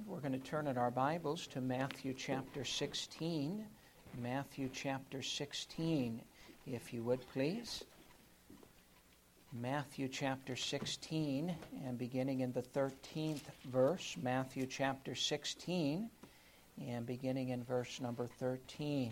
We're going to turn in our Bibles to Matthew chapter 16. Matthew chapter 16, if you would please. Matthew chapter 16, and beginning in the 13th verse. Matthew chapter 16, and beginning in verse number 13.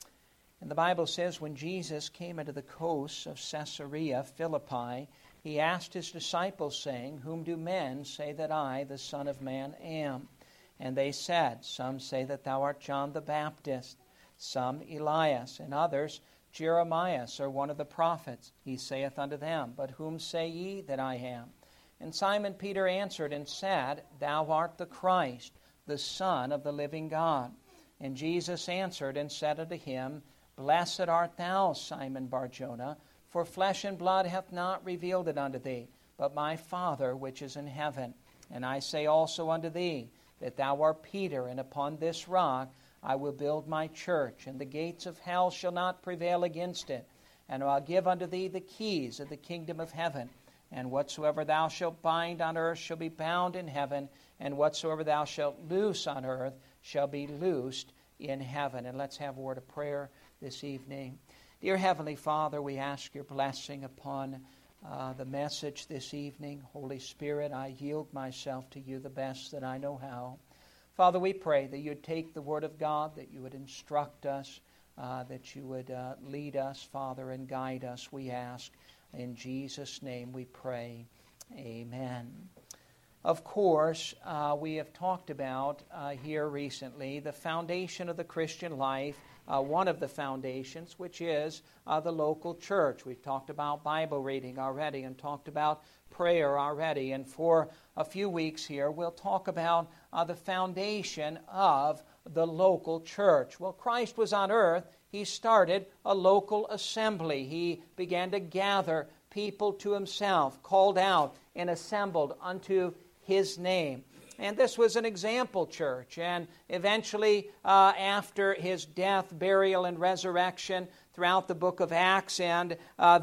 And the Bible says, when Jesus came into the coasts of Caesarea Philippi, he asked his disciples, saying, Whom do men say that I, the Son of Man, am? And they said, Some say that thou art John the Baptist, some Elias, and others Jeremiah, or one of the prophets. He saith unto them, But whom say ye that I am? And Simon Peter answered and said, Thou art the Christ, the Son of the living God. And Jesus answered and said unto him, Blessed art thou, Simon Bar-Jonah, for flesh and blood hath not revealed it unto thee, but my Father which is in heaven. And I say also unto thee, that thou art Peter, and upon this rock I will build my church, and the gates of hell shall not prevail against it. And I'll give unto thee the keys of the kingdom of heaven. And whatsoever thou shalt bind on earth shall be bound in heaven, and whatsoever thou shalt loose on earth shall be loosed in heaven. And let's have a word of prayer this evening. Dear Heavenly Father, we ask your blessing upon the message this evening. Holy Spirit, I yield myself to you the best that I know how. Father, we pray that you'd take the Word of God, that you would instruct us, that you would lead us, Father, and guide us, we ask. In Jesus' name we pray. Amen. Of course, we have talked about here recently the foundation of the Christian life, one of the foundations, which is the local church. We've talked about Bible reading already and talked about prayer already. And for a few weeks here, we'll talk about the foundation of the local church. Well, Christ was on earth. He started a local assembly. He began to gather people to himself, called out and assembled unto his name. And this was an example church. And eventually, after his death, burial, and resurrection, throughout the book of Acts and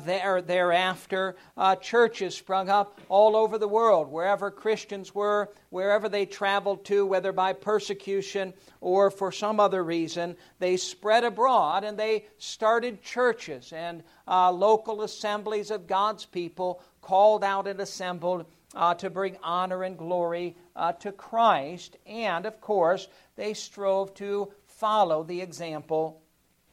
thereafter, churches sprung up all over the world, wherever Christians were, wherever they traveled to, whether by persecution or for some other reason, they spread abroad and they started churches and local assemblies of God's people called out and assembled to bring honor and glory to Christ. And, of course, they strove to follow the example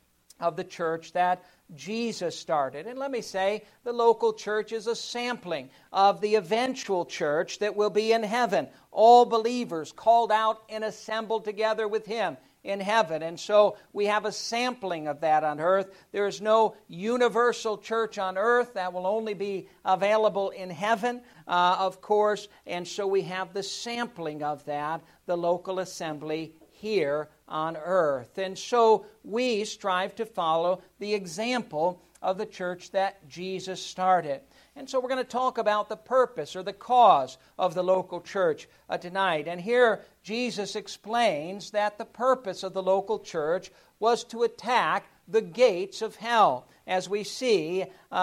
of the church that Jesus started. And let me say, the local church is a sampling of the eventual church that will be in heaven. All believers called out and assembled together with him in heaven. And so we have a sampling of that on earth. There is no universal church on earth. That will only be available in heaven, of course. And so we have the sampling of that, the local assembly here on earth. And so we strive to follow the example of the church that Jesus started. And so we're going to talk about the purpose or the cause of the local church tonight. And here Jesus explains that the purpose of the local church was to attack the gates of hell. As we see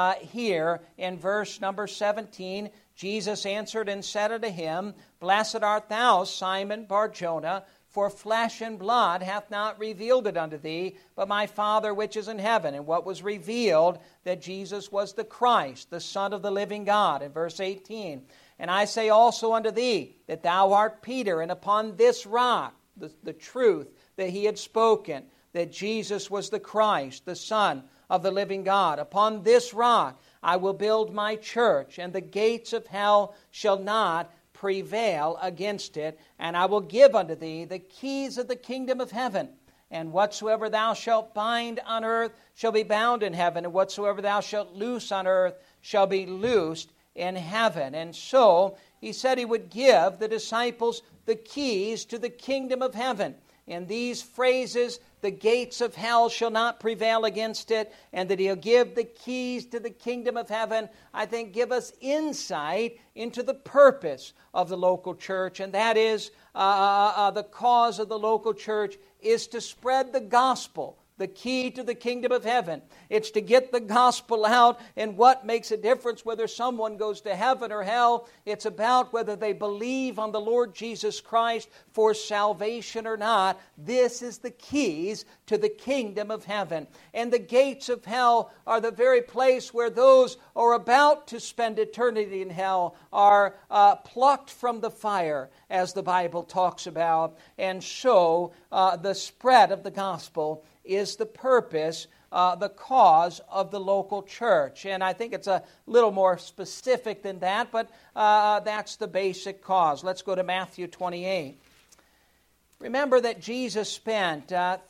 here in verse number 17, Jesus answered and said unto him, Blessed art thou, Simon Bar-Jonah, for flesh and blood hath not revealed it unto thee, but my Father which is in heaven. And what was revealed? That Jesus was the Christ, the Son of the living God. In verse 18, And I say also unto thee, that thou art Peter, and upon this rock, the truth that he had spoken, that Jesus was the Christ, the Son of the living God. Upon this rock I will build my church, and the gates of hell shall not prevail against it, and I will give unto thee the keys of the kingdom of heaven. And whatsoever thou shalt bind on earth shall be bound in heaven, and whatsoever thou shalt loose on earth shall be loosed in heaven. And so he said he would give the disciples the keys to the kingdom of heaven. In these phrases, the gates of hell shall not prevail against it, and that he'll give the keys to the kingdom of heaven, I think give us insight into the purpose of the local church, and that is the cause of the local church is to spread the gospel the key to the kingdom of heaven. It's to get the gospel out. And what makes a difference whether someone goes to heaven or hell? It's about whether they believe on the Lord Jesus Christ for salvation or not. This is the keys to the kingdom of heaven. And the gates of hell are the very place where those who are about to spend eternity in hell are plucked from the fire, as the Bible talks about. And so the spread of the gospel is the purpose, the cause of the local church. And I think it's a little more specific than that, but that's the basic cause. Let's go to Matthew 28. Remember that Jesus spent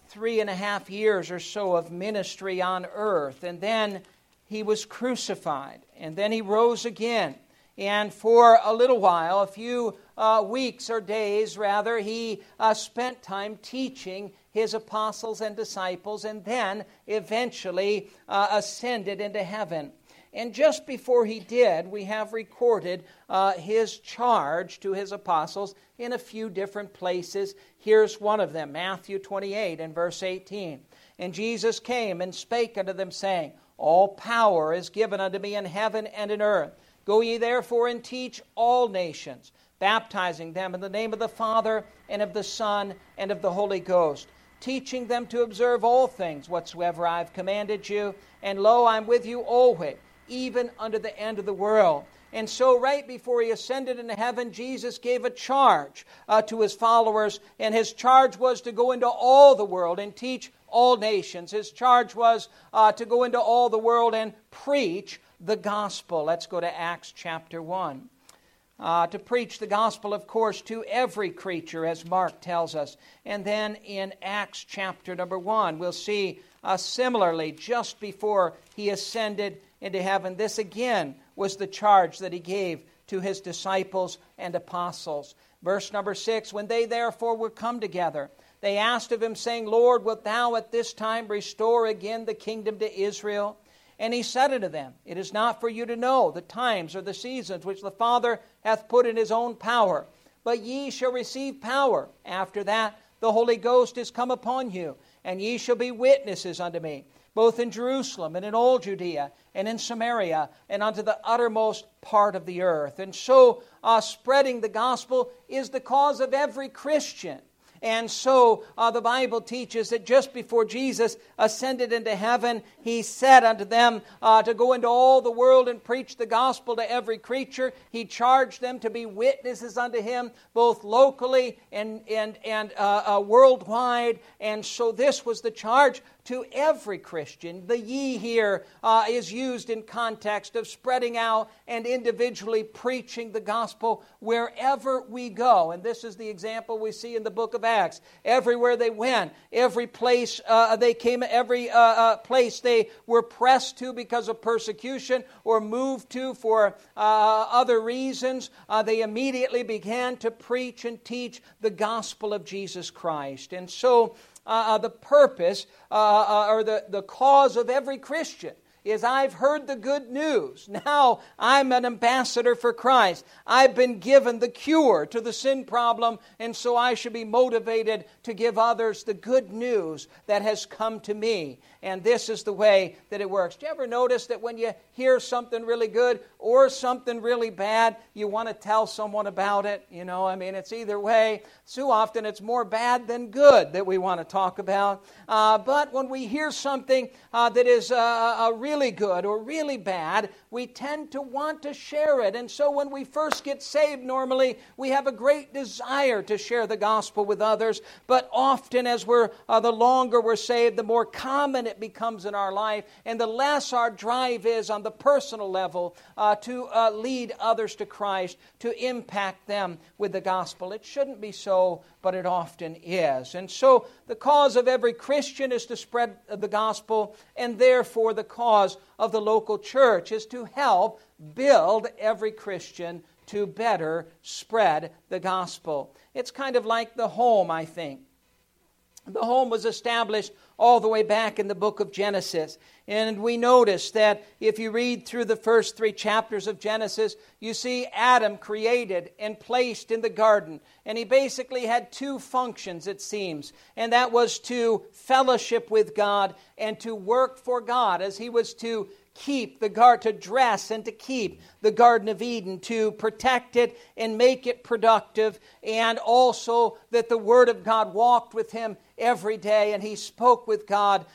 3.5 years or so of ministry on earth, and then he was crucified, and then he rose again. And for a little while, a few weeks or days rather, he spent time teaching his apostles and disciples, and then eventually ascended into heaven. And just before he did, we have recorded his charge to his apostles in a few different places. Here's one of them, Matthew 28 and verse 18. And Jesus came and spake unto them, saying, All power is given unto me in heaven and in earth. Go ye therefore and teach all nations, baptizing them in the name of the Father and of the Son and of the Holy Ghost, teaching them to observe all things whatsoever I have commanded you. And lo, I am with you always, even unto the end of the world. And so right before he ascended into heaven, Jesus gave a charge to his followers, and his charge was to go into all the world and teach all nations. His charge was to go into all the world and preach the gospel. Let's go to Acts chapter 1. To preach the gospel, of course, to every creature, as Mark tells us. And then in Acts chapter number 1, we'll see similarly, just before he ascended into heaven, this again was the charge that he gave to his disciples and apostles. Verse number 6, When they therefore were come together, they asked of him, saying, Lord, wilt thou at this time restore again the kingdom to Israel? And he said unto them, It is not for you to know the times or the seasons which the Father hath put in his own power, but ye shall receive power. After that the Holy Ghost is come upon you, and ye shall be witnesses unto me, both in Jerusalem and in all Judea and in Samaria and unto the uttermost part of the earth. And so spreading the gospel is the cause of every Christian. And so the Bible teaches that just before Jesus ascended into heaven, he said unto them to go into all the world and preach the gospel to every creature. He charged them to be witnesses unto him, both locally and worldwide. And so this was the charge to every Christian. The ye here is used in context of spreading out and individually preaching the gospel wherever we go. And this is the example we see in the book of Acts. Everywhere they went, every place they came, every place they were pressed to because of persecution or moved to for other reasons, they immediately began to preach and teach the gospel of Jesus Christ. And so the purpose or the cause of every Christian is I've heard the good news. Now I'm an ambassador for Christ. I've been given the cure to the sin problem, and so I should be motivated to give others the good news that has come to me. And this is the way that it works. Do you ever notice that when you hear something really good or something really bad, you want to tell someone about it? You know, I mean, it's either way. So often it's more bad than good that we want to talk about. But when we hear something that is really good or really bad, we tend to want to share it. And so when we first get saved, normally we have a great desire to share the gospel with others. But often as the longer we're saved, the more common it becomes in our life, and the less our drive is on the personal level to lead others to Christ, to impact them with the gospel. It shouldn't be so, but it often is. And so the cause of every Christian is to spread the gospel, and therefore the cause of the local church is to help build every Christian to better spread the gospel. It's kind of like the home, I think. The home was established all the way back in the book of Genesis. And we notice that if you read through the first 3 chapters of Genesis, you see Adam created and placed in the garden. And he basically had 2 functions, it seems. And that was to fellowship with God and to work for God, as he was to keep the garden, to dress and to keep the Garden of Eden, to protect it and make it productive, and also that the Word of God walked with him every day, and he spoke with God,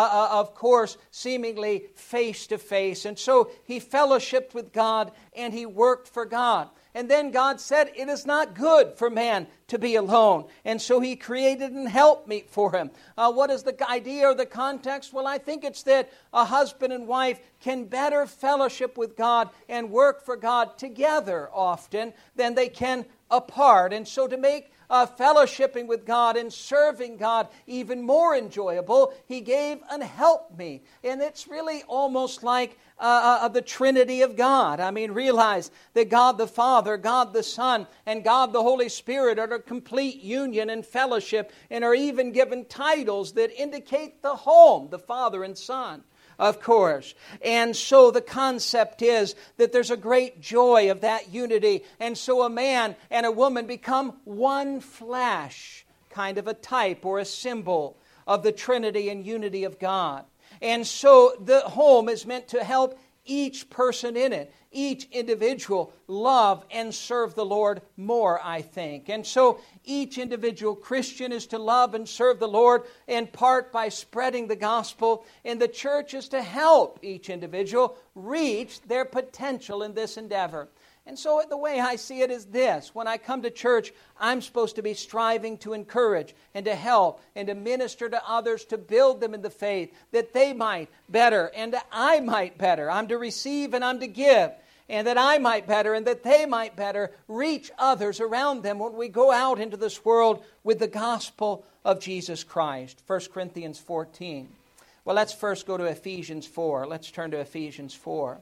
of course, seemingly face to face. And so he fellowshiped with God and he worked for God. And then God said, it is not good for man to be alone. And so he created an helpmeet for him. What is the idea or the context? Well, I think it's that a husband and wife can better fellowship with God and work for God together often than they can apart. And so to make fellowshipping with God and serving God even more enjoyable, he gave an helpmeet. And it's really almost like the Trinity of God. I mean, realize that God the Father, God the Son, and God the Holy Spirit are a complete union and fellowship, and are even given titles that indicate the home, the Father and Son, of course. And so the concept is that there's a great joy of that unity. And so a man and a woman become one flesh, kind of a type or a symbol of the Trinity and unity of God. And so the home is meant to help each person in it, each individual, love and serve the Lord more, I think. And so each individual Christian is to love and serve the Lord in part by spreading the gospel, and the church is to help each individual reach their potential in this endeavor. And so the way I see it is this. When I come to church, I'm supposed to be striving to encourage and to help and to minister to others, to build them in the faith, that they might better and that I might better. I'm to receive and I'm to give, and that I might better and that they might better reach others around them when we go out into this world with the gospel of Jesus Christ. 1 Corinthians 14. Well, let's first go to Ephesians 4. Let's turn to Ephesians 4.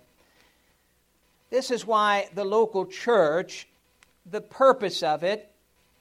This is why the local church, the purpose of it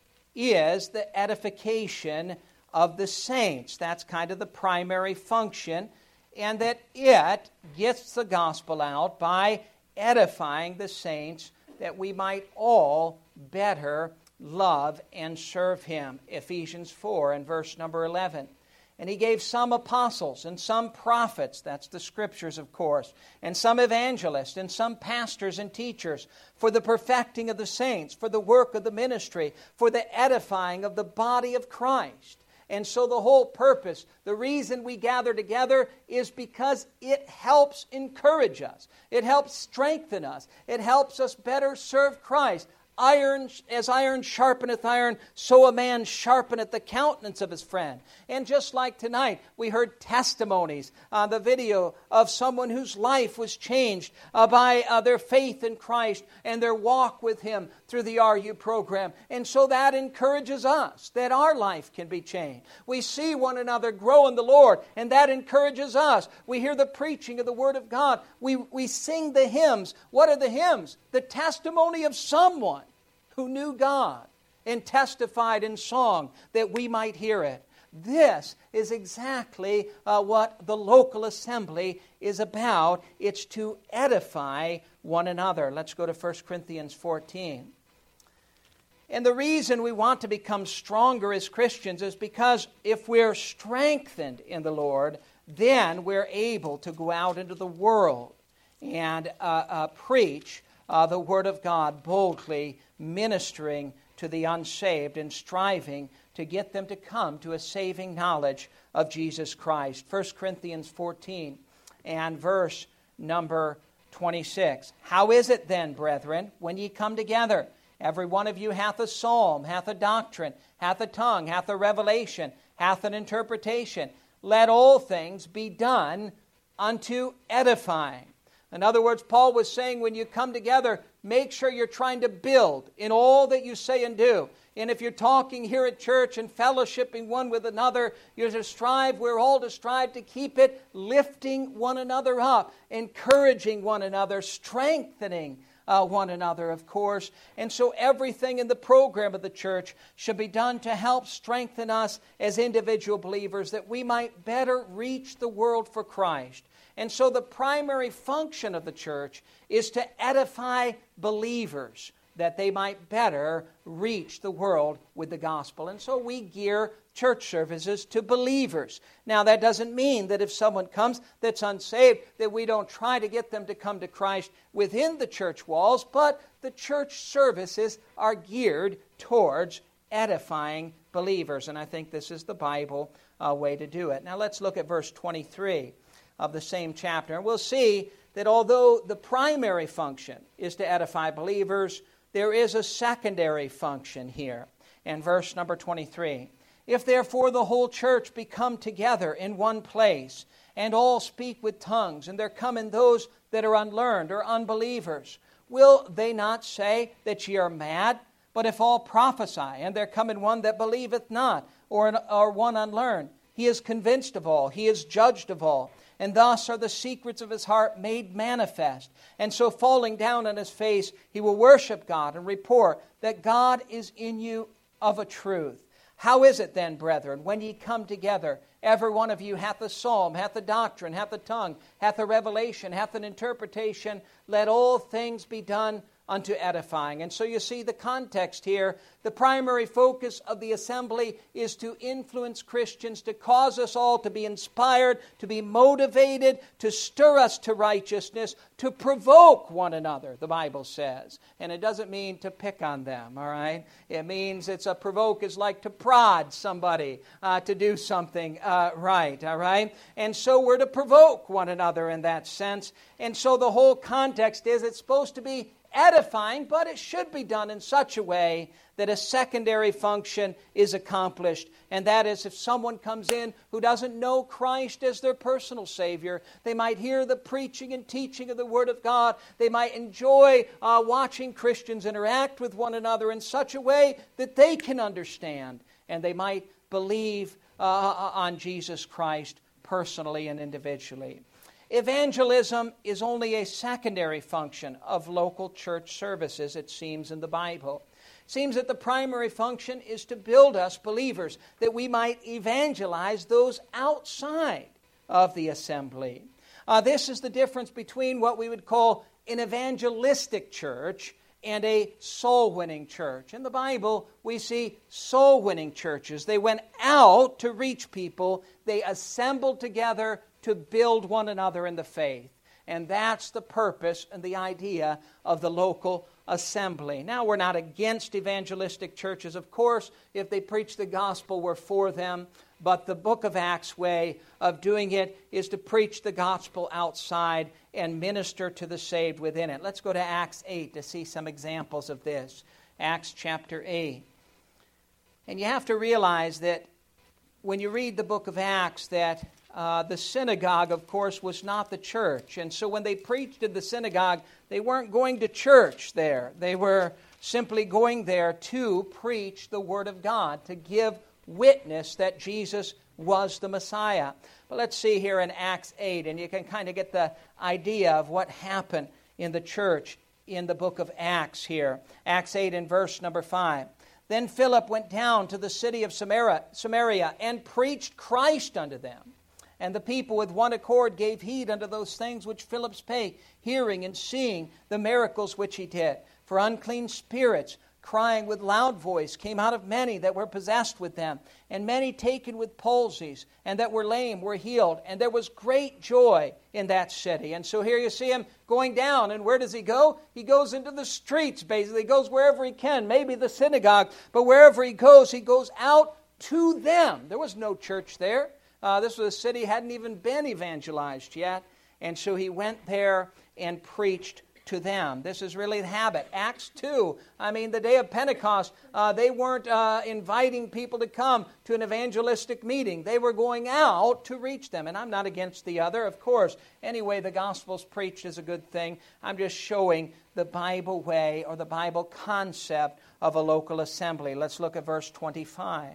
is the edification of the saints. That's kind of the primary function, and that it gets the gospel out by edifying the saints, that we might all better love and serve Him. Ephesians 4 and verse number 11. And He gave some apostles and some prophets, that's the Scriptures, of course, and some evangelists and some pastors and teachers for the perfecting of the saints, for the work of the ministry, for the edifying of the body of Christ. And so the whole purpose, the reason we gather together is because it helps encourage us. It helps strengthen us. It helps us better serve Christ. Iron, as iron sharpeneth iron, so a man sharpeneth the countenance of his friend. And just like tonight, we heard testimonies on the video of someone whose life was changed by their faith in Christ and their walk with Him through the RU program. And so that encourages us that our life can be changed. We see one another grow in the Lord, and that encourages us. We hear the preaching of the Word of God. We sing the hymns. What are the hymns? The testimony of someone who knew God and testified in song that we might hear it. This is exactly what the local assembly is about. It's to edify one another. Let's go to 1 Corinthians 14. And the reason we want to become stronger as Christians is because if we're strengthened in the Lord, then we're able to go out into the world and preach the Word of God boldly, ministering to the unsaved and striving to get them to come to a saving knowledge of Jesus Christ. 1 Corinthians 14 and verse number 26. How is it then, brethren, when ye come together? Every one of you hath a psalm, hath a doctrine, hath a tongue, hath a revelation, hath an interpretation. Let all things be done unto edifying. In other words, Paul was saying when you come together, make sure you're trying to build in all that you say and do. And if you're talking here at church and fellowshipping one with another, we're all to strive to keep it lifting one another up, encouraging one another, strengthening one another, of course. And so everything in the program of the church should be done to help strengthen us as individual believers, that we might better reach the world for Christ. And so the primary function of the church is to edify believers, that they might better reach the world with the gospel. And so we gear church services to believers. Now, that doesn't mean that if someone comes that's unsaved, that we don't try to get them to come to Christ within the church walls, but the church services are geared towards edifying believers. And I think this is the Bible way to do it. Now, let's look at verse 23 of the same chapter. And we'll see that although the primary function is to edify believers, there is a secondary function here. In verse number 23, if therefore the whole church be come together in one place, and all speak with tongues, and there come in those that are unlearned or unbelievers, will they not say that ye are mad? But if all prophesy, and there come in one that believeth not, or one unlearned, he is convinced of all, he is judged of all. And thus are the secrets of his heart made manifest. And so falling down on his face, he will worship God and report that God is in you of a truth. How is it then, brethren, when ye come together, every one of you hath a psalm, hath a doctrine, hath a tongue, hath a revelation, hath an interpretation, let all things be done unto edifying. And so you see the context here. The primary focus of the assembly is to influence Christians, to cause us all to be inspired, to be motivated, to stir us to righteousness, to provoke one another, the Bible says. And it doesn't mean to pick on them, all right? It means provoke is like to prod somebody to do something right, all right? And so we're to provoke one another in that sense. And so the whole context is it's supposed to be edifying, but it should be done in such a way that a secondary function is accomplished. And that is, if someone comes in who doesn't know Christ as their personal Savior, they might hear the preaching and teaching of the Word of God. They might enjoy watching Christians interact with one another in such a way that they can understand, and they might believe on Jesus Christ personally and individually. Evangelism is only a secondary function of local church services, it seems, in the Bible. It seems that the primary function is to build us believers, that we might evangelize those outside of the assembly. This is the difference between what we would call an evangelistic church and a soul-winning church. In the Bible, we see soul-winning churches. They went out to reach people. They assembled together to build one another in the faith. And that's the purpose and the idea of the local assembly. Now, we're not against evangelistic churches, of course. If they preach the gospel, we're for them. But the book of Acts way of doing it is to preach the gospel outside and minister to the saved within it. Let's go to Acts 8 to see some examples of this. Acts chapter 8. And you have to realize that when you read the book of Acts that the synagogue, of course, was not the church. And so when they preached in the synagogue, they weren't going to church there. They were simply going there to preach the Word of God, to give witness that Jesus was the Messiah. But let's see here in Acts 8, and you can kind of get the idea of what happened in the church in the book of Acts here. Acts 8 and verse number 5. Then Philip went down to the city of Samaria and preached Christ unto them. And the people with one accord gave heed unto those things which Philip spake, hearing and seeing the miracles which he did. For unclean spirits, crying with loud voice, came out of many that were possessed with them. And many taken with palsies, and that were lame were healed. And there was great joy in that city. And so here you see him going down. And where does he go? He goes into the streets, basically. He goes wherever he can, maybe the synagogue. But wherever he goes out to them. There was no church there. This was a city hadn't even been evangelized yet. And so he went there and preached to them. This is really the habit. Acts 2, the day of Pentecost, they weren't inviting people to come to an evangelistic meeting. They were going out to reach them. And I'm not against the other, of course. Anyway, the gospel's preached is a good thing. I'm just showing the Bible way or the Bible concept of a local assembly. Let's look at verse 25.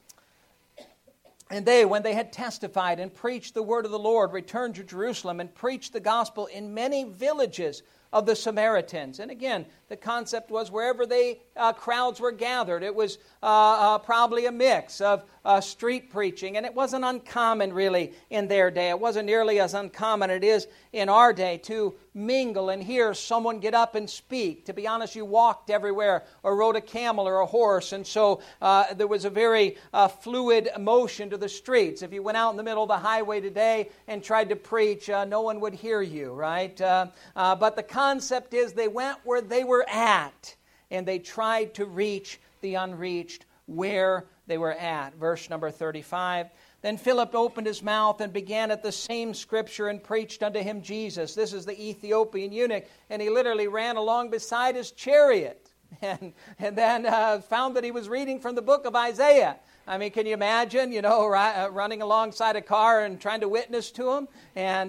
And they, when they had testified and preached the word of the Lord, returned to Jerusalem and preached the gospel in many villages of the Samaritans. And again, the concept was wherever crowds were gathered, it was probably a mix of street preaching. And it wasn't uncommon, really, in their day. It wasn't nearly as uncommon it is in our day to mingle and hear someone get up and speak. To be honest, you walked everywhere or rode a camel or a horse, and so there was a very fluid motion to the streets. If you went out in the middle of the highway today and tried to preach, no one would hear you, right? But the concept is they went where they were at, and they tried to reach the unreached where they were at. Verse number 35. Then Philip opened his mouth and began at the same scripture and preached unto him Jesus. This is the Ethiopian eunuch, and he literally ran along beside his chariot and then found that he was reading from the book of Isaiah. I mean, can you imagine, running alongside a car and trying to witness to him? And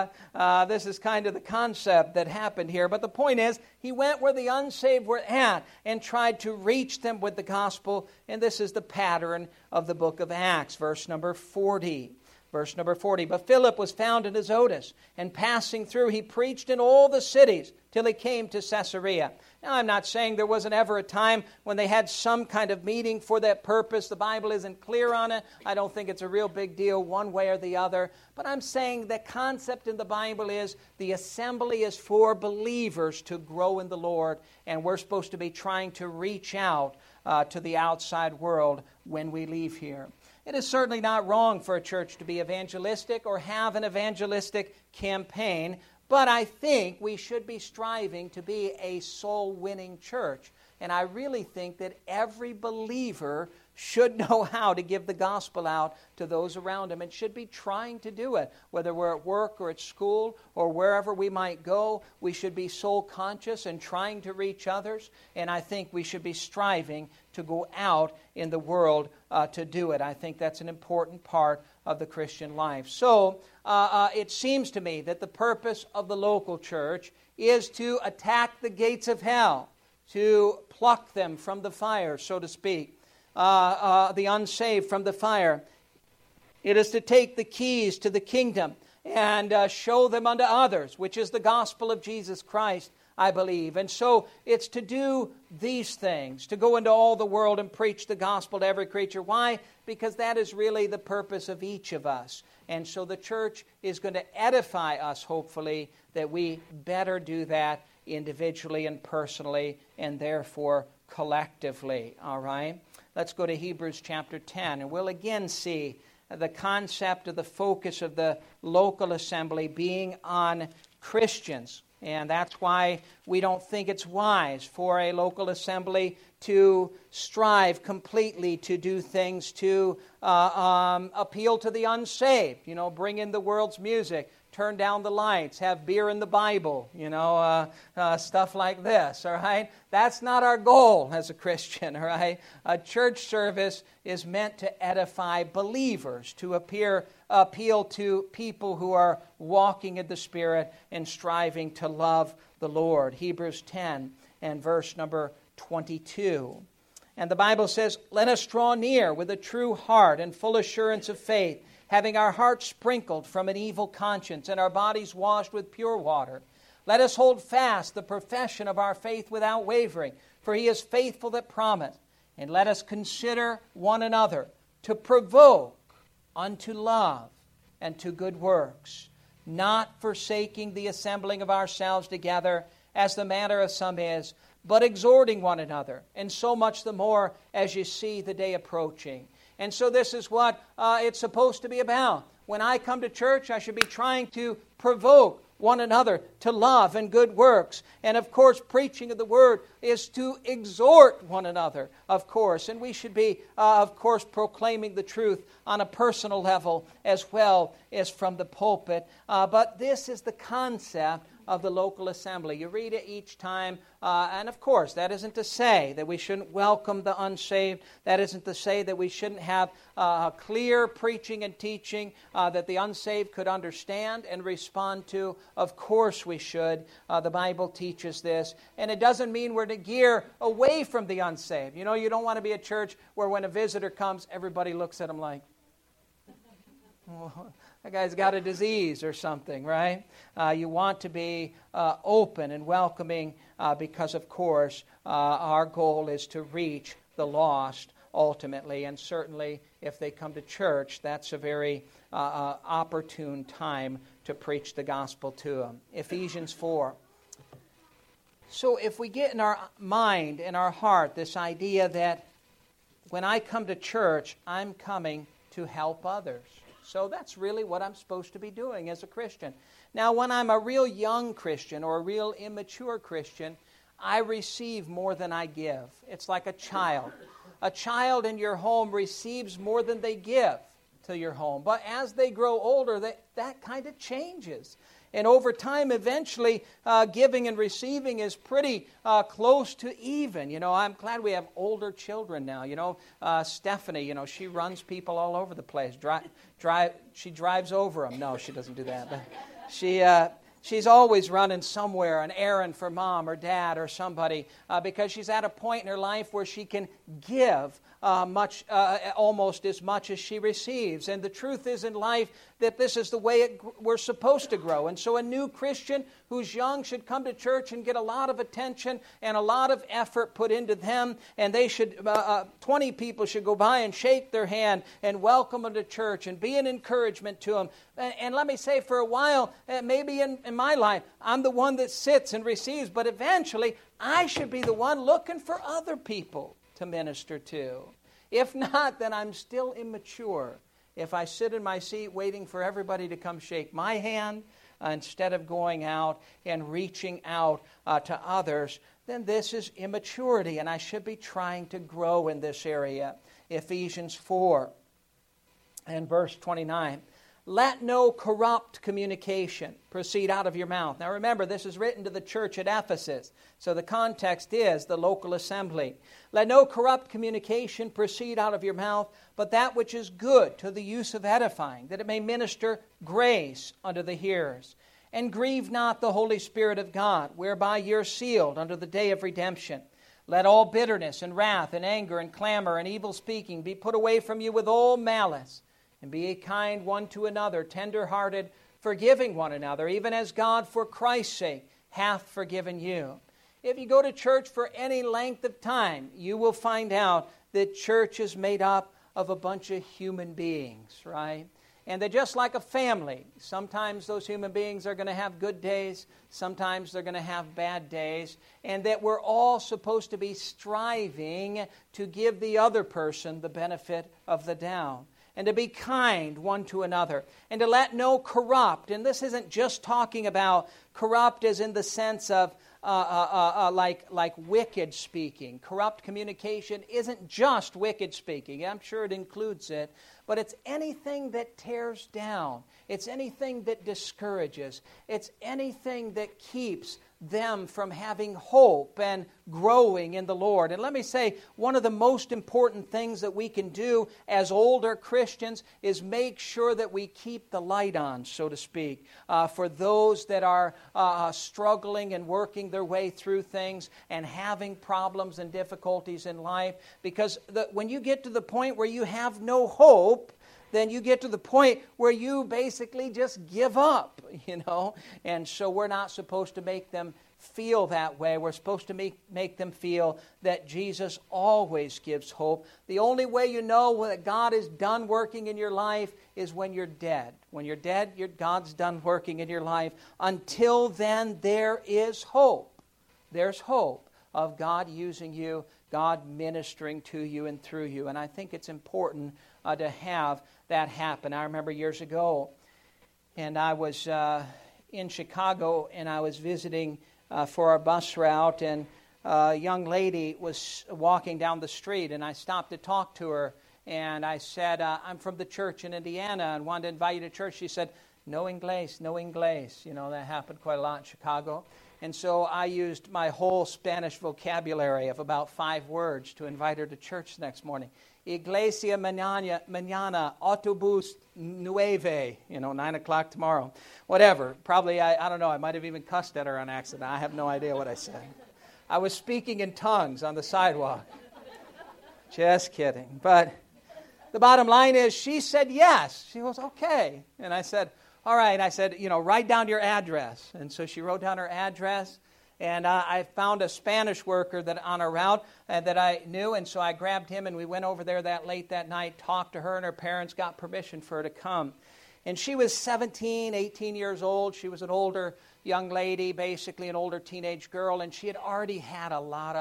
this is kind of the concept that happened here. But the point is, he went where the unsaved were at and tried to reach them with the gospel. And this is the pattern of the book of Acts, verse number 40. Verse number 40, but Philip was found in Azotus, and passing through, he preached in all the cities till he came to Caesarea. Now, I'm not saying there wasn't ever a time when they had some kind of meeting for that purpose. The Bible isn't clear on it. I don't think it's a real big deal one way or the other. But I'm saying the concept in the Bible is the assembly is for believers to grow in the Lord, and we're supposed to be trying to reach out to the outside world when we leave here. It is certainly not wrong for a church to be evangelistic or have an evangelistic campaign, but I think we should be striving to be a soul-winning church. And I really think that every believer should know how to give the gospel out to those around him and should be trying to do it. Whether we're at work or at school or wherever we might go, we should be soul-conscious and trying to reach others. And I think we should be striving to go out in the world to do it. I think that's an important part of the Christian life. So it seems to me that the purpose of the local church is to attack the gates of hell, to pluck them from the fire, so to speak, the unsaved from the fire. It is to take the keys to the kingdom and show them unto others, which is the gospel of Jesus Christ, I believe. And so it's to do these things, to go into all the world and preach the gospel to every creature. Why? Because that is really the purpose of each of us. And so the church is going to edify us, hopefully, that we better do that individually and personally, and therefore collectively. All right? Let's go to Hebrews chapter 10, and we'll again see the concept of the focus of the local assembly being on Christians. And that's why we don't think it's wise for a local assembly to strive completely to do things to appeal to the unsaved. Bring in the world's music, turn down the lights, have beer in the Bible, stuff like this, all right? That's not our goal as a Christian, all right? A church service is meant to edify believers, to appeal to people who are walking in the Spirit and striving to love the Lord. Hebrews 10 and verse number 22. And the Bible says, let us draw near with a true heart and full assurance of faith, having our hearts sprinkled from an evil conscience and our bodies washed with pure water. Let us hold fast the profession of our faith without wavering, for he is faithful that promised. And let us consider one another to provoke unto love and to good works, not forsaking the assembling of ourselves together, as the manner of some is, but exhorting one another, and so much the more as you see the day approaching. And so this is what it's supposed to be about. When I come to church, I should be trying to provoke one another to love and good works. And of course, preaching of the Word is to exhort one another, of course. And we should be, of course, proclaiming the truth on a personal level as well as from the pulpit. But this is the concept of the local assembly. You read it each time, and of course, that isn't to say that we shouldn't welcome the unsaved. That isn't to say that we shouldn't have clear preaching and teaching that the unsaved could understand and respond to. Of course we should. The Bible teaches this. And it doesn't mean we're to gear away from the unsaved. You don't want to be a church where when a visitor comes, everybody looks at them like, That guy's got a disease or something, right? You want to be open and welcoming because, of course, our goal is to reach the lost ultimately. And certainly, if they come to church, that's a very opportune time to preach the gospel to them. Ephesians 4. So if we get in our mind, in our heart, this idea that when I come to church, I'm coming to help others. So that's really what I'm supposed to be doing as a Christian. Now, when I'm a real young Christian or a real immature Christian, I receive more than I give. It's like a child. A child in your home receives more than they give to your home. But as they grow older, that kind of changes. And over time, eventually, giving and receiving is pretty close to even. You know, I'm glad we have older children now. You know, Stephanie, you know, she runs people all over the place. She drives over them. No, she doesn't do that. But she's always running somewhere, an errand for mom or dad or somebody, because she's at a point in her life where she can give almost as much as she receives. And the truth is in life that this is the way we're supposed to grow. And so a new Christian who's young should come to church and get a lot of attention and a lot of effort put into them. And they should, 20 people should go by and shake their hand and welcome them to church and be an encouragement to them. And let me say, for a while, maybe in my life, I'm the one that sits and receives, but eventually I should be the one looking for other people to minister to. If not, then I'm still immature. If I sit in my seat waiting for everybody to come shake my hand instead of going out and reaching out to others, then this is immaturity, and I should be trying to grow in this area. Ephesians 4 and verse 29. Let no corrupt communication proceed out of your mouth. Now remember, this is written to the church at Ephesus, so the context is the local assembly. Let no corrupt communication proceed out of your mouth, but that which is good to the use of edifying, that it may minister grace unto the hearers. And grieve not the Holy Spirit of God, whereby ye are sealed unto the day of redemption. Let all bitterness and wrath and anger and clamor and evil speaking be put away from you with all malice. And be ye kind one to another, tender-hearted, forgiving one another, even as God for Christ's sake hath forgiven you. If you go to church for any length of time, you will find out that church is made up of a bunch of human beings, right? And they're just like a family. Sometimes those human beings are going to have good days. Sometimes they're going to have bad days. And that we're all supposed to be striving to give the other person the benefit of the doubt. And to be kind one to another, and to let no corrupt, and this isn't just talking about corrupt as in the sense of like wicked speaking. Corrupt communication isn't just wicked speaking. I'm sure it includes it, but it's anything that tears down. It's anything that discourages. It's anything that keeps them from having hope and growing in the Lord. And let me say, one of the most important things that we can do as older Christians is make sure that we keep the light on, so to speak, for those that are struggling and working their way through things and having problems and difficulties in life. Because when you get to the point where you have no hope, then you get to the point where you basically just give up, you know. And so we're not supposed to make them feel that way. We're supposed to make them feel that Jesus always gives hope. The only way you know that God is done working in your life is when you're dead. When you're dead, God's done working in your life. Until then, there is hope. There's hope of God using you, God ministering to you and through you. And I think it's important to have that happen. I remember years ago, and I was in Chicago, and I was visiting for our bus route, and a young lady was walking down the street, and I stopped to talk to her, and I said, I'm from the church in Indiana and wanted to invite you to church. She said, no inglés, no inglés. You know, that happened quite a lot in Chicago. And so I used my whole Spanish vocabulary of about 5 words to invite her to church the next morning. Iglesia mañana, autobús 9, 9 o'clock tomorrow. Whatever. Probably, I don't know, I might have even cussed at her on accident. I have no idea what I said. I was speaking in tongues on the sidewalk. Just kidding. But the bottom line is she said yes. She goes, okay. And I said, all right. I said, write down your address. And so she wrote down her address. And I found a Spanish worker that on a route that I knew, and so I grabbed him, and we went over there that late that night, talked to her, and her parents got permission for her to come. And she was 17, 18 years old. She was an older young lady, basically an older teenage girl, and she had already had a lot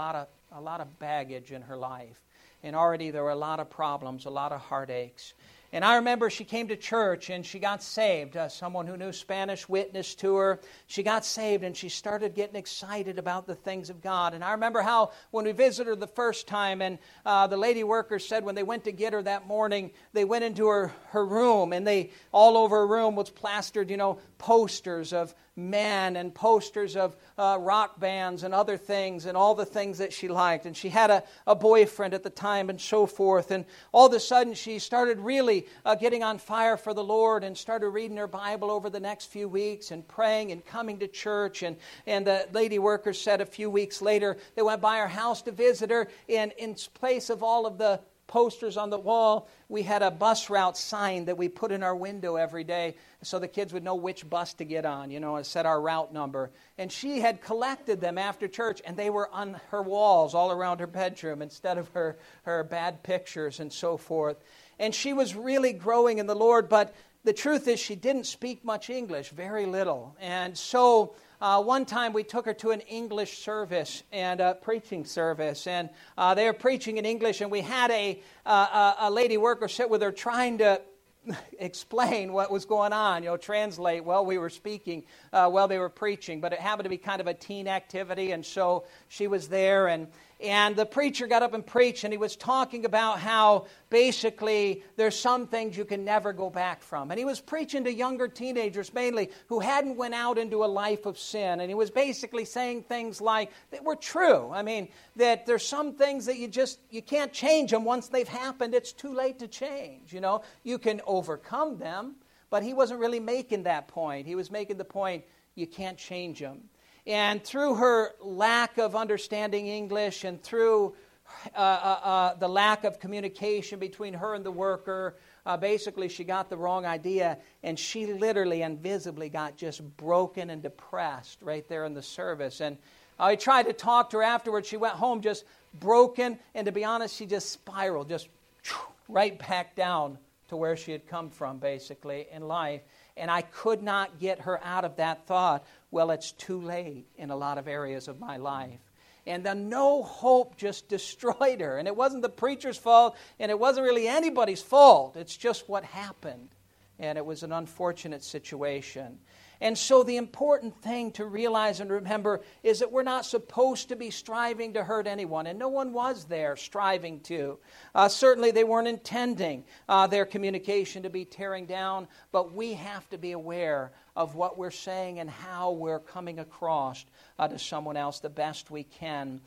of baggage in her life. And already there were a lot of problems, a lot of heartaches. And I remember she came to church and she got saved. Someone who knew Spanish witnessed to her. She got saved and she started getting excited about the things of God. And I remember how when we visited her the first time, and the lady workers said when they went to get her that morning, they went into her room, and all over her room was plastered, posters of men and posters of rock bands and other things and all the things that she liked. And she had a boyfriend at the time and so forth. And all of a sudden she started really getting on fire for the Lord and started reading her Bible over the next few weeks and praying and coming to church. And the lady workers said a few weeks later they went by her house to visit her, and in place of all of the posters on the wall, we had a bus route sign that we put in our window every day so the kids would know which bus to get on, and set our route number. And she had collected them after church, and they were on her walls all around her bedroom instead of her bad pictures and so forth. And she was really growing in the Lord, but the truth is she didn't speak much English, very little. And so one time we took her to an English service and a preaching service, and they were preaching in English, and we had a lady worker sit with her trying to explain what was going on, translate while we were speaking, while they were preaching. But it happened to be kind of a teen activity, and so she was there, and the preacher got up and preached, and he was talking about how basically there's some things you can never go back from. And he was preaching to younger teenagers mainly who hadn't went out into a life of sin. And he was basically saying things like that were true. I mean, that there's some things that you can't change them once they've happened. It's too late to change. You can overcome them, but he wasn't really making that point. He was making the point you can't change them. And through her lack of understanding English and through the lack of communication between her and the worker, basically she got the wrong idea, and she literally and visibly got just broken and depressed right there in the service. And I tried to talk to her afterwards. She went home just broken, and to be honest, she just spiraled, just right back down to where she had come from, basically, in life. And I could not get her out of that thought, well, it's too late in a lot of areas of my life. And the no hope just destroyed her. And it wasn't the preacher's fault, and it wasn't really anybody's fault. It's just what happened. And it was an unfortunate situation. And so the important thing to realize and remember is that we're not supposed to be striving to hurt anyone. And no one was there striving to. Certainly they weren't intending their communication to be tearing down. But we have to be aware of what we're saying and how we're coming across to someone else the best we can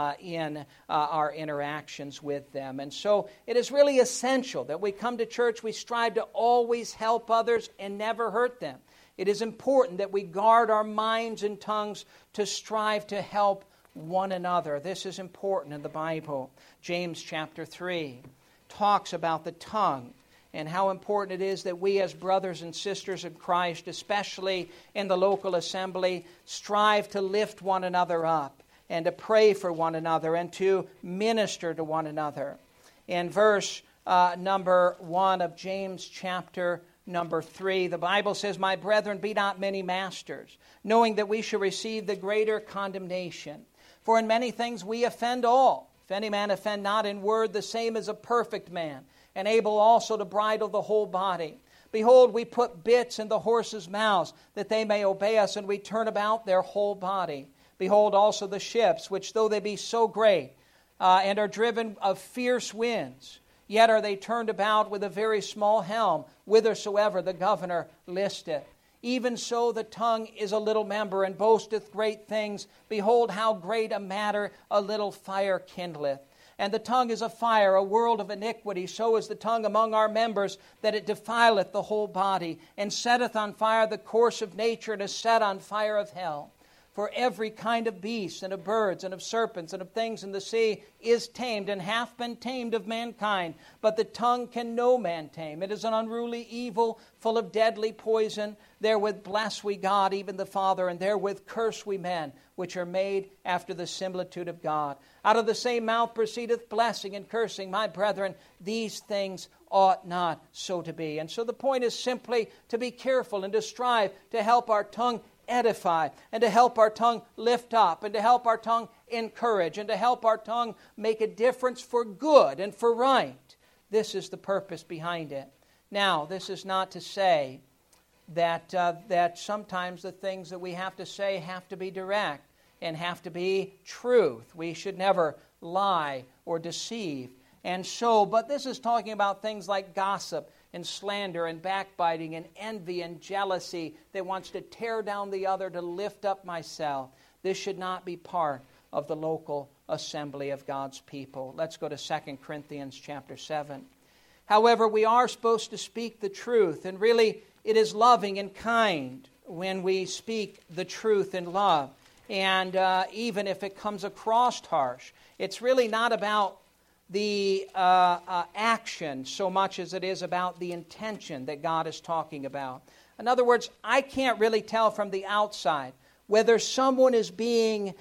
in our interactions with them. And so it is really essential that we come to church, we strive to always help others and never hurt them. It is important that we guard our minds and tongues to strive to help one another. This is important in the Bible. James chapter 3 talks about the tongue and how important it is that we as brothers and sisters in Christ, especially in the local assembly, strive to lift one another up and to pray for one another and to minister to one another. In verse number 1 of James chapter number 3, the Bible says, "My brethren, be not many masters, knowing that we shall receive the greater condemnation. For in many things we offend all. If any man offend not in word, the same is a perfect man, and able also to bridle the whole body. Behold, we put bits in the horses' mouths, that they may obey us, and we turn about their whole body. Behold also the ships, which though they be so great, and are driven of fierce winds, yet are they turned about with a very small helm, whithersoever the governor listeth. Even so the tongue is a little member, and boasteth great things. Behold, how great a matter a little fire kindleth. And the tongue is a fire, a world of iniquity. So is the tongue among our members, that it defileth the whole body, and setteth on fire the course of nature, and is set on fire of hell. For every kind of beast, and of birds, and of serpents, and of things in the sea is tamed, and hath been tamed of mankind. But the tongue can no man tame. It is an unruly evil, full of deadly poison. Therewith bless we God, even the Father, and therewith curse we men, which are made after the similitude of God. Out of the same mouth proceedeth blessing and cursing. My brethren, these things ought not so to be. And so the point is simply to be careful and to strive to help our tongue edify, and to help our tongue lift up, and to help our tongue encourage, and to help our tongue make a difference for good and for right. This is the purpose behind it. Now, this is not to say that sometimes the things that we have to say have to be direct and have to be truth. We should never lie or deceive. And so, but this is talking about things like gossip and slander and backbiting and envy and jealousy that wants to tear down the other to lift up myself. This should not be part of the local assembly of God's people. Let's go to 2 Corinthians chapter 7. However, we are supposed to speak the truth, and really it is loving and kind when we speak the truth in love. And even if it comes across harsh, it's really not about the action so much as it is about the intention that God is talking about. In other words, I can't really tell from the outside whether someone is being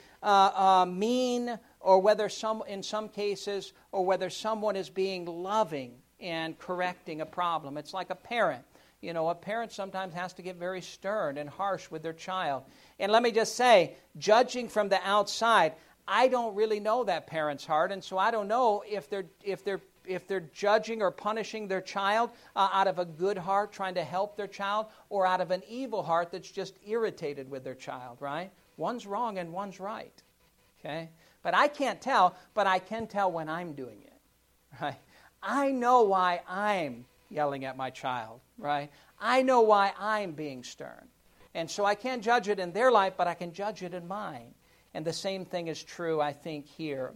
mean, or whether in some cases, or whether someone is being loving and correcting a problem. It's like a parent. You know, a parent sometimes has to get very stern and harsh with their child. And let me just say, judging from the outside, I don't really know that parent's heart, and so I don't know if they're judging or punishing their child out of a good heart, trying to help their child, or out of an evil heart that's just irritated with their child, right? One's wrong and one's right, okay? But I can't tell, but I can tell when I'm doing it, right? I know why I'm yelling at my child, right? I know why I'm being stern. And so I can't judge it in their life, but I can judge it in mine. And the same thing is true, I think, here.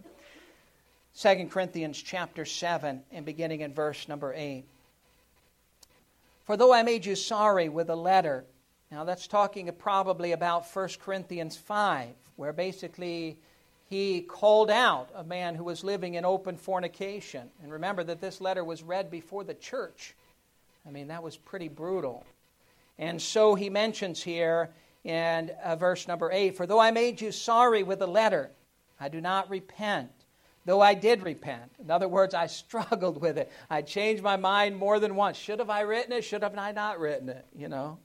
2 Corinthians chapter 7, and beginning in verse number 8. For though I made you sorry with a letter. Now that's talking probably about 1 Corinthians 5, where basically he called out a man who was living in open fornication. And remember that this letter was read before the church. I mean, that was pretty brutal. And so he mentions here in verse number 8, for though I made you sorry with a letter, I do not repent, though I did repent. In other words, I struggled with it. I changed my mind more than once. Should have I written it? Should have I not written it? You know.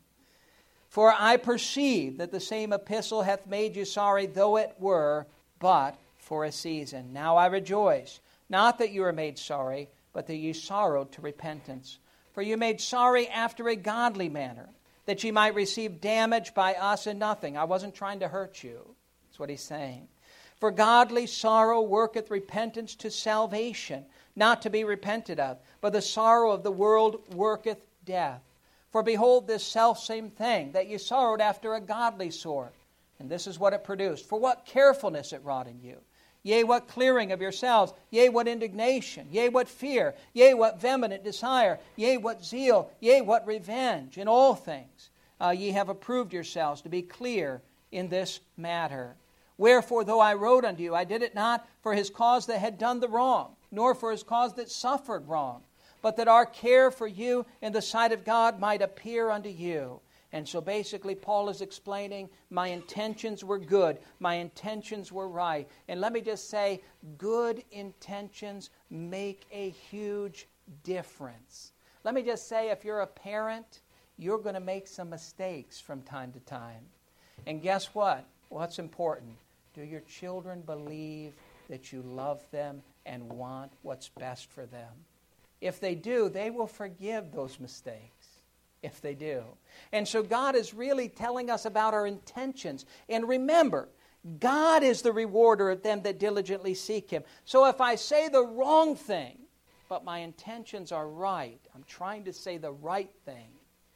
For I perceive that the same epistle hath made you sorry, though it were but for a season. Now I rejoice, not that you were made sorry, but that you sorrowed to repentance. For you made sorry after a godly manner, that ye might receive damage by us in nothing. I wasn't trying to hurt you. That's what he's saying. For godly sorrow worketh repentance to salvation, not to be repented of. But the sorrow of the world worketh death. For behold, this selfsame thing, that ye sorrowed after a godly sort. And this is what it produced. For what carefulness it wrought in you. Yea, what clearing of yourselves, yea, what indignation, yea, what fear, yea, what vehement desire, yea, what zeal, yea, what revenge. In all things ye have approved yourselves to be clear in this matter. Wherefore, though I wrote unto you, I did it not for his cause that had done the wrong, nor for his cause that suffered wrong, but that our care for you in the sight of God might appear unto you. And so basically Paul is explaining my intentions were good. My intentions were right. And let me just say, good intentions make a huge difference. Let me just say, if you're a parent, you're going to make some mistakes from time to time. And guess what? What's important? Do your children believe that you love them and want what's best for them? If they do, they will forgive those mistakes. If they do. And so God is really telling us about our intentions. And remember, God is the rewarder of them that diligently seek Him. So if I say the wrong thing, but my intentions are right, I'm trying to say the right thing,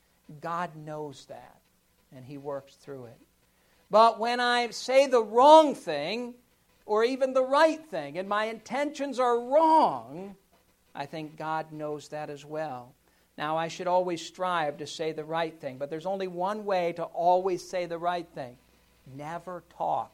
God knows that, and He works through it. But when I say the wrong thing, or even the right thing, and my intentions are wrong, I think God knows that as well. Now, I should always strive to say the right thing, but there's only one way to always say the right thing, never talk.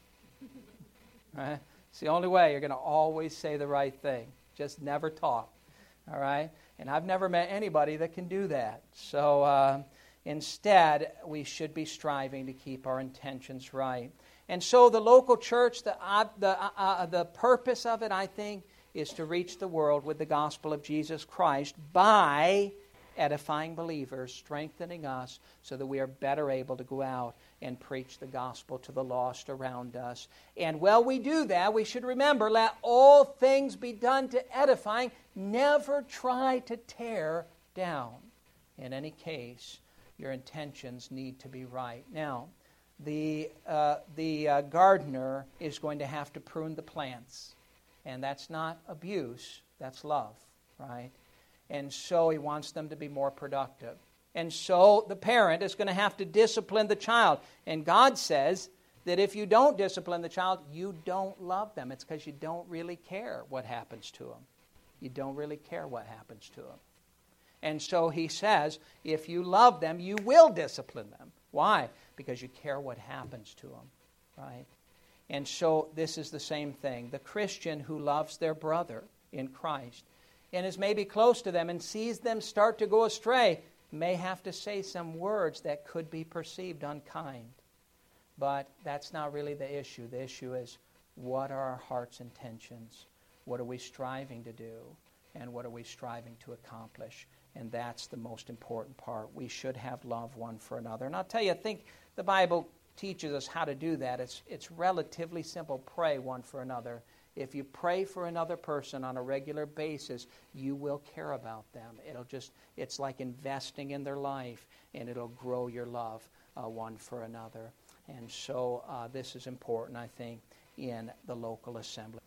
Right? It's the only way you're going to always say the right thing. Just never talk. All right? And I've never met anybody that can do that. So instead, we should be striving to keep our intentions right. And so the local church, the purpose of it, I think, is to reach the world with the gospel of Jesus Christ by edifying believers, strengthening us so that we are better able to go out and preach the gospel to the lost around us. And while we do that, we should remember, let all things be done to edifying. Never try to tear down. In any case, your intentions need to be right. Now, the gardener is going to have to prune the plants. And that's not abuse, that's love, right? And so he wants them to be more productive. And so the parent is going to have to discipline the child. And God says that if you don't discipline the child, you don't love them. It's because you don't really care what happens to them. You don't really care what happens to them. And so he says, if you love them, you will discipline them. Why? Because you care what happens to them, right? And so this is the same thing. The Christian who loves their brother in Christ and is maybe close to them and sees them start to go astray may have to say some words that could be perceived unkind. But that's not really the issue. The issue is, what are our heart's intentions? What are we striving to do? And what are we striving to accomplish? And that's the most important part. We should have love one for another. And I'll tell you, I think the Bible teaches us how to do that. It's relatively simple. Pray one for another. If you pray for another person on a regular basis, you will care about them. It's like investing in their life, and it'll grow your love one for another. And so this is important, I think, in the local assembly.